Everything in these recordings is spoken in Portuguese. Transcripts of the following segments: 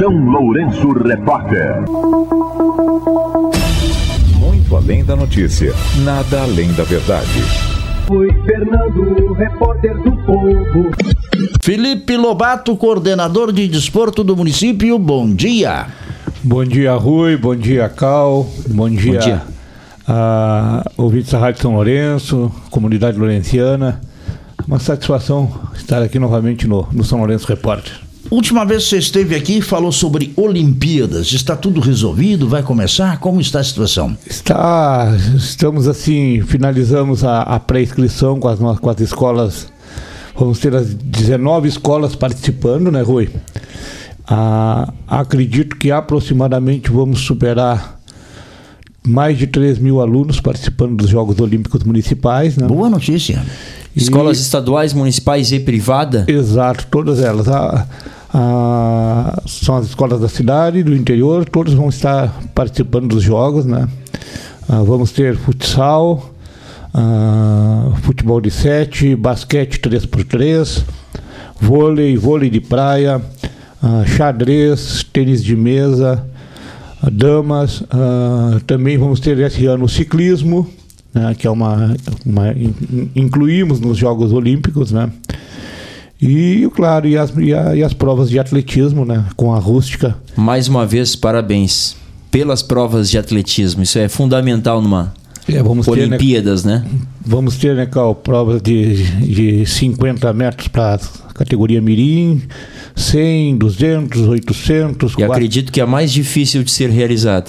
São Lourenço Repórter. Muito além da notícia, nada além da verdade. Foi Fernando, repórter do Povo. Felipe Lobato, coordenador de desporto do município, bom dia. Bom dia, Rui, bom dia, Cal, bom dia. Ouvintes da Rádio São Lourenço, comunidade lourenciana. Uma satisfação estar aqui novamente no São Lourenço Repórter. Última vez que você esteve aqui, falou sobre Olimpíadas. Está tudo resolvido? Vai começar? Como está a situação? Estamos assim, finalizamos a pré-inscrição com as escolas. Vamos ter as 19 escolas participando, né, Rui? Acredito que aproximadamente vamos superar mais de 3 mil alunos participando dos Jogos Olímpicos Municipais, né? Boa notícia. Escolas estaduais, municipais e privada? Exato, todas elas. São as escolas da cidade, do interior, todos vão estar participando dos Jogos, né? Vamos ter futsal, futebol de 7, basquete 3x3, vôlei de praia, xadrez, tênis de mesa, damas. Também vamos ter esse ano o ciclismo, né, que é incluímos nos Jogos Olímpicos, né? E, claro, e as provas de atletismo, né, com a rústica. Mais uma vez, parabéns pelas provas de atletismo. Isso é fundamental numa Olimpíadas, ter, né? Vamos ter, né, Cal, provas de 50 metros para a categoria mirim, 100, 200, 800... E acredito que é a mais difícil de ser realizada.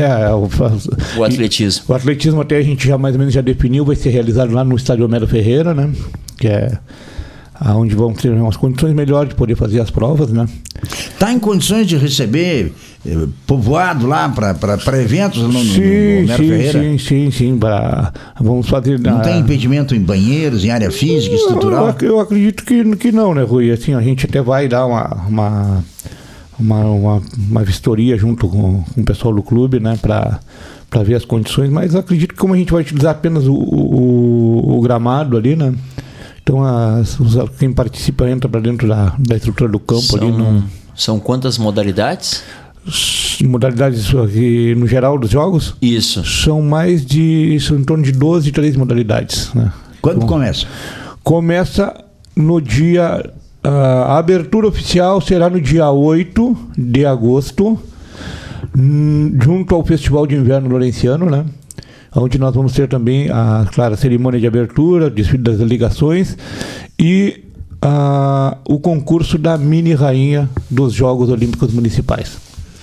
O atletismo. O atletismo até a gente já mais ou menos já definiu, vai ser realizado lá no estádio Homero Ferreira, né? Que é onde vamos ter umas condições melhores de poder fazer as provas, né? Está em condições de receber povoado lá para eventos no Homero Ferreira? Sim. Vamos fazer... Não tem impedimento em banheiros, em área física, estrutural? Eu acredito que não, né, Rui? Assim, a gente até vai dar uma vistoria junto com o pessoal do clube, né, para ver as condições, mas acredito que como a gente vai utilizar apenas o gramado ali, né? Então, quem participa entra para dentro da estrutura do campo ali. São quantas modalidades? Modalidades aqui, no geral dos jogos? Isso. São em torno de 12, 13 modalidades, né? Quando começa? Começa no dia... A abertura oficial será no dia 8 de agosto, junto ao Festival de Inverno Lourenciano, né? Onde nós vamos ter também a cerimônia de abertura, desfile das delegações e o concurso da mini rainha dos Jogos Olímpicos Municipais.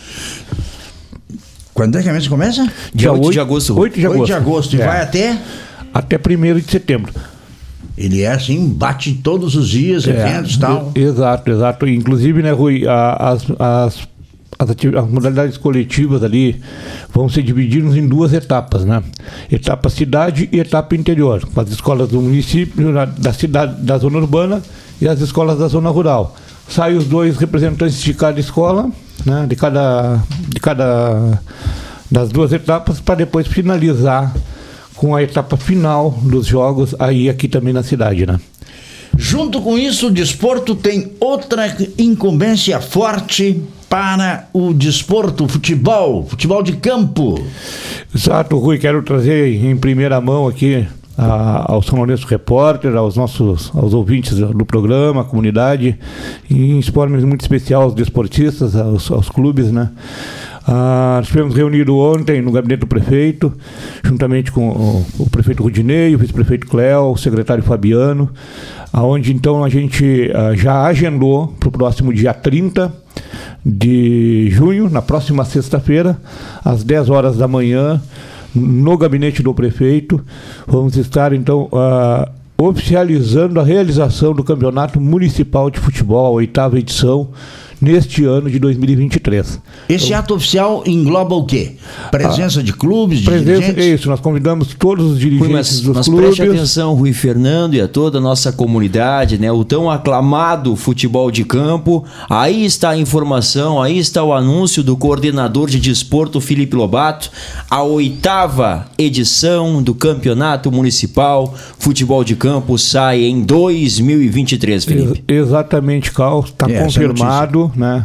Quando é que a mesa começa? Dia 8 de agosto. 8 de agosto. 8 de agosto. E vai até? Até 1º de setembro. Ele é assim, bate todos os dias, eventos e tal. Exato. Inclusive, né, Rui, as modalidades coletivas ali vão ser divididas em 2 etapas, né? Etapa cidade e etapa interior, com as escolas do município, da cidade, da zona urbana e as escolas da zona rural. Saem os 2 representantes de cada escola, né? De cada das 2 etapas, para depois finalizar com a etapa final dos jogos aqui também na cidade, né? Junto com isso, o desporto tem outra incumbência forte para o desporto, futebol de campo. Exato, Rui, quero trazer em primeira mão aqui ao São Lourenço Repórter, aos ouvintes do programa, à comunidade, e em forma muito especial aos desportistas, aos clubes, né? Estivemos reunidos ontem no gabinete do prefeito, juntamente com o prefeito Rudinei, o vice-prefeito Cléo, o secretário Fabiano, aonde então a gente já agendou para o próximo dia 30 de junho, na próxima sexta-feira, às 10 horas da manhã, no gabinete do prefeito. Vamos estar então oficializando a realização do Campeonato Municipal de Futebol, a 8ª edição, neste ano de 2023. Esse ato oficial engloba o quê? Presença de clubes, de dirigentes? Isso, nós convidamos todos os dirigentes dos clubes. Mas preste atenção, Rui Fernando, e a toda a nossa comunidade, né? O tão aclamado futebol de campo. Aí está a informação, aí está o anúncio do coordenador de desporto, Felipe Lobato. A 8ª edição do Campeonato Municipal Futebol de Campo sai em 2023, Felipe. Exatamente, Carlos, está confirmado, né?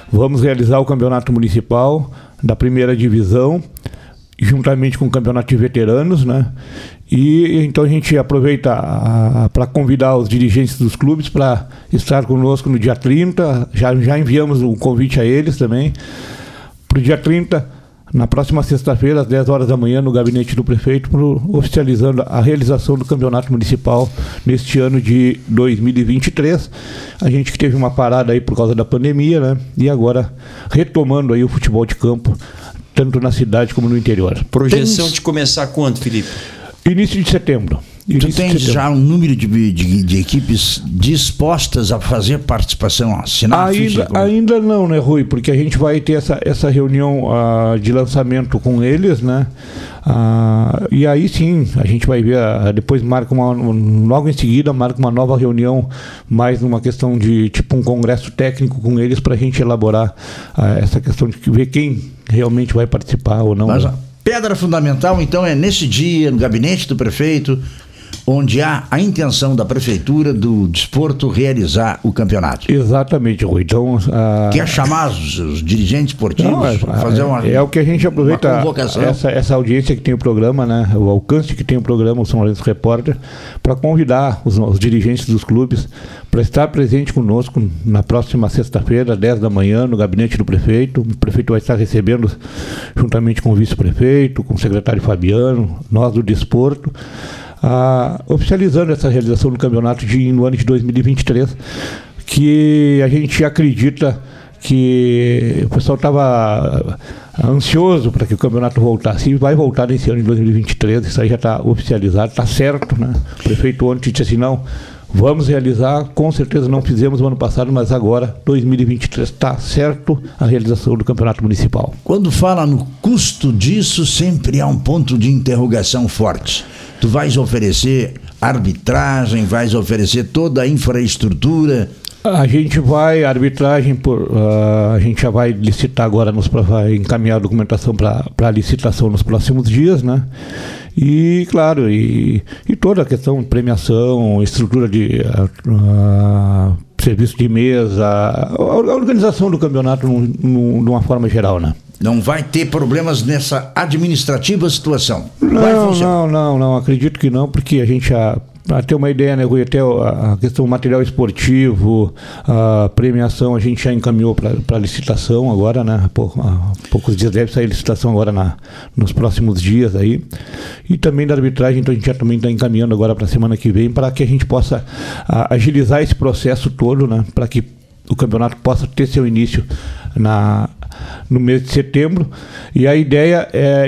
Vamos realizar o campeonato municipal da primeira divisão, juntamente com o campeonato de veteranos, né? E então a gente aproveita para convidar os dirigentes dos clubes para estar conosco no dia 30. Já enviamos um convite a eles também. Para o dia 30, na próxima sexta-feira, às 10 horas da manhã, no gabinete do prefeito, oficializando a realização do campeonato municipal neste ano de 2023. A gente que teve uma parada aí por causa da pandemia, né? E agora retomando aí o futebol de campo, tanto na cidade como no interior. Projeção de começar quando, Felipe? Início de setembro. Tu tens já um número de equipes dispostas a fazer participação, assinar a ficha? Ainda não, né, Rui? Porque a gente vai ter essa reunião de lançamento com eles, né? E aí sim, a gente vai ver, depois logo em seguida, marca uma nova reunião, mais numa questão de tipo um congresso técnico com eles, para a gente elaborar essa questão de ver quem realmente vai participar ou não. Mas a pedra fundamental, então, é nesse dia, no gabinete do prefeito, onde há a intenção da prefeitura do desporto realizar o campeonato. Exatamente, Rui. Então, quer chamar os dirigentes esportivos? Fazer é o que a gente aproveita, essa audiência que tem o programa, né? O alcance que tem o programa, o São Lourenço Repórter, para convidar os dirigentes dos clubes para estar presente conosco na próxima sexta-feira, 10 da manhã, no gabinete do prefeito. O prefeito vai estar recebendo, juntamente com o vice-prefeito, com o secretário Fabiano, nós do desporto, oficializando essa realização do campeonato no ano de 2023, que a gente acredita que o pessoal estava ansioso para que o campeonato voltasse, e vai voltar nesse ano de 2023. Isso aí já está oficializado, está certo, né? O prefeito ontem disse assim, não, vamos realizar, com certeza não fizemos no ano passado, mas agora, 2023, está certo a realização do campeonato municipal. Quando fala no custo disso, sempre há um ponto de interrogação forte. Tu vais oferecer arbitragem, vais oferecer toda a infraestrutura? A gente vai, a gente já vai licitar agora, vai encaminhar a documentação para licitação nos próximos dias, né? E, claro, e toda a questão de premiação, estrutura de serviço de mesa, a organização do campeonato de uma forma geral, né? Não vai ter problemas nessa administrativa situação? Não, acredito que não, porque a gente para ter uma ideia, né, Rui, até a questão do material esportivo, a premiação, a gente já encaminhou para licitação agora, né? Há poucos dias deve sair a licitação agora nos próximos dias aí. E também da arbitragem, então a gente já também está encaminhando agora para a semana que vem, para que a gente possa agilizar esse processo todo, né? Para que o campeonato possa ter seu início no mês de setembro. E a ideia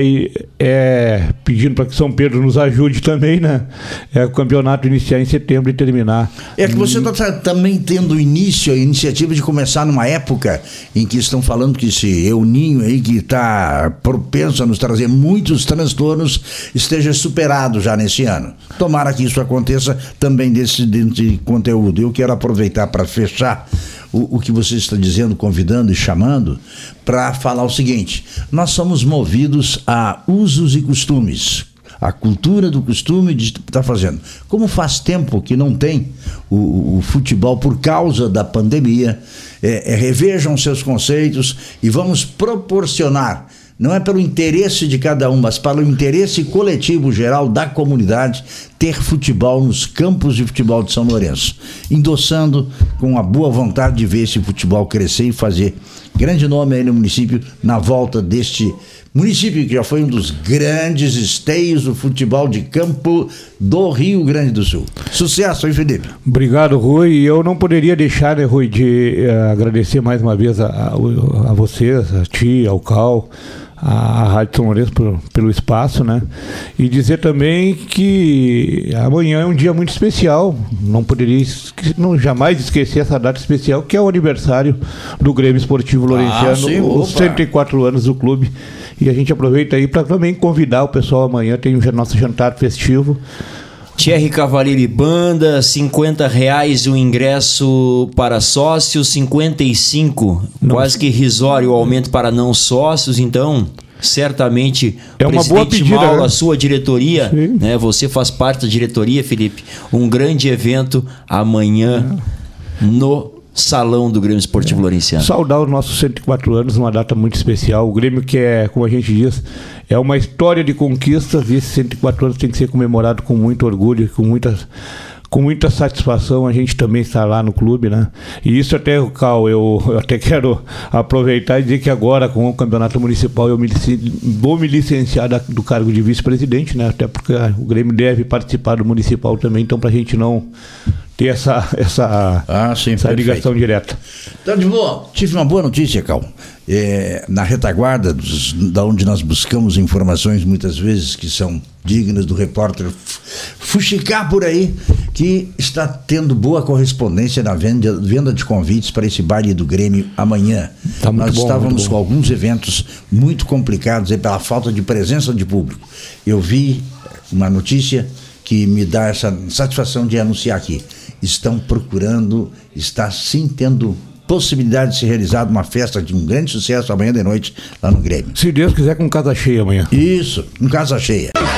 é pedindo para que São Pedro nos ajude também, né? É o campeonato iniciar em setembro e terminar. É que você está também tendo a iniciativa de começar numa época em que estão falando que esse El Niño aí, que está propenso a nos trazer muitos transtornos, esteja superado já nesse ano. Tomara que isso aconteça também desse conteúdo. Eu quero aproveitar para fechar o que você está dizendo, convidando e chamando, para falar o seguinte: nós somos movidos a usos e costumes, a cultura do costume de estar fazendo. Como faz tempo que não tem o futebol por causa da pandemia, revejam seus conceitos e vamos proporcionar, não é pelo interesse de cada um, mas pelo interesse coletivo geral da comunidade, ter futebol nos campos de futebol de São Lourenço, endossando com a boa vontade de ver esse futebol crescer e fazer grande nome aí no município, na volta deste município que já foi um dos grandes esteios do futebol de campo do Rio Grande do Sul. Sucesso, hein, Felipe? Obrigado, Rui. E eu não poderia deixar, né, Rui, de agradecer mais uma vez a vocês, a ti, ao Cal, a Rádio São Lourenço pelo espaço, né? E dizer também que amanhã é um dia muito especial. Não poderia jamais esquecer essa data especial, que é o aniversário do Grêmio Esportivo Lourençiano, os 104 anos do clube. E a gente aproveita aí para também convidar o pessoal amanhã, tem o nosso jantar festivo. Thierry Cavalieri Banda, R$50 o ingresso para sócios, 55, quase que irrisório o aumento para não sócios, então certamente é uma boa pedida, Mauro, a sua diretoria, né? Você faz parte da diretoria, Felipe, um grande evento amanhã no salão do Grêmio Esportivo Lourenciano. Saudar os nossos 104 anos, uma data muito especial. O Grêmio que é, como a gente diz, é uma história de conquistas, e esses 104 anos tem que ser comemorado com muito orgulho, com muita satisfação. A gente também está lá no clube, né? E isso até, Cal, eu até quero aproveitar e dizer que agora, com o campeonato municipal, eu vou me licenciar do cargo de vice-presidente, né? Até porque o Grêmio deve participar do municipal também, então, para a gente não ter essa ligação direta. Então, de boa, tive uma boa notícia, Cal. Na retaguarda, da onde nós buscamos informações muitas vezes que são dignas do repórter fuxicar por aí, que está tendo boa correspondência na venda de convites para esse baile do Grêmio amanhã. Tá muito nós bom, estávamos muito com bom. alguns eventos muito complicados aí pela falta de presença de público. Eu vi uma notícia que me dá essa satisfação de anunciar aqui. Estão procurando, está sim tendo possibilidade de ser realizada uma festa de um grande sucesso amanhã de noite lá no Grêmio. Se Deus quiser, com casa cheia amanhã. Isso, com casa cheia.